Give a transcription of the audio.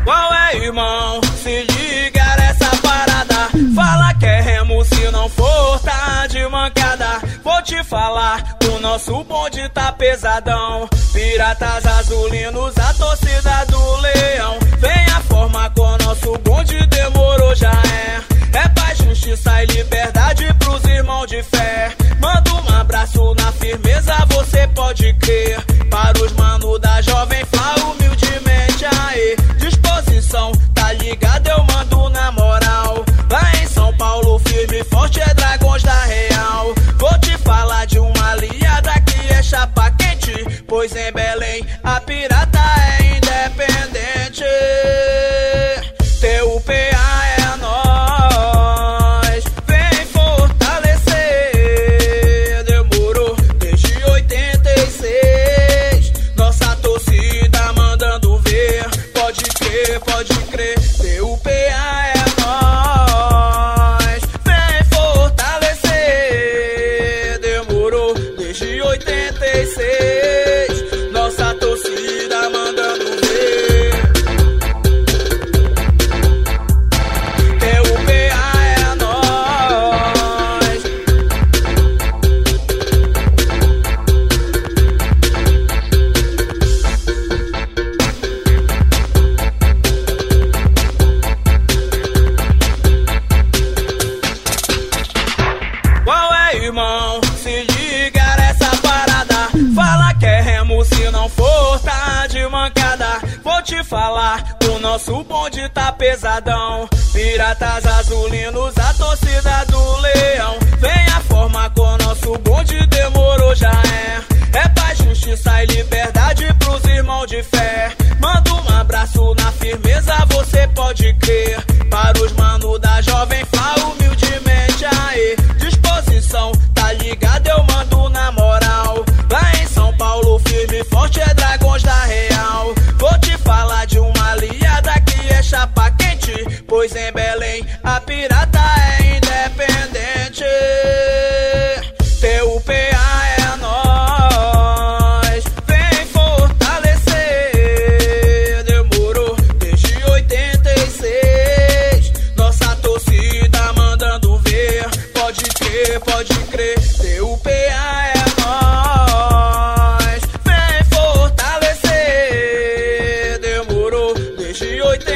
Qual é, irmão? Se liga nessa parada. Fala que é remo, se não for, tá de mancada. Vou te falar, o nosso bonde tá pesadão. Piratas azulinos, a torcida do leão. Venha formar com o nosso bonde, demorou já é. É paz, justiça e liberdade pros irmãos de fé. Manda um abraço na firmeza, você pode crer. Para os manos da Jovem Flá, humildemente aê. Disposição, tá ligado, eu mando na moral. Lá em São Paulo, firme e forte, é Dragões da Real. Vou te falar de uma aliada que é chapa quente, pois em Belém a pirata é independente. TUPA é nós, vem fortalecer. Demorou desde 86, nossa torcida mandando ver. Pode crer, TUPA é nós, vem fortalecer. Demorou desde 86, nossa torcida mandando ver. TUPA é nós. Qual é, irmão? Se liga nessa parada. Fala que é remo, se não for, tá de mancada. Vou te falar, o nosso bonde tá pesadão. Piratas azulinos, a torcida do leão. Venha formar com o nosso bonde, demorou já é. É paz, justiça e liberdade pros irmãos de fé. Manda um abraço na firmeza, você pode crer. Para os manos da Jovem Flá, humildemente aê. Disposição, tá ligado, eu mando na moral. Lá em São Paulo, firme e forte, é Dragões da Real. Vou te falar de uma aliada que é chapa quente, pois em Belém a pirata é independente. TUPA é nós, vem fortalecer. Demorou desde 86, nossa torcida mandando ver. Pode crer, TUPA é nós, vem fortalecer. Demorou desde 86.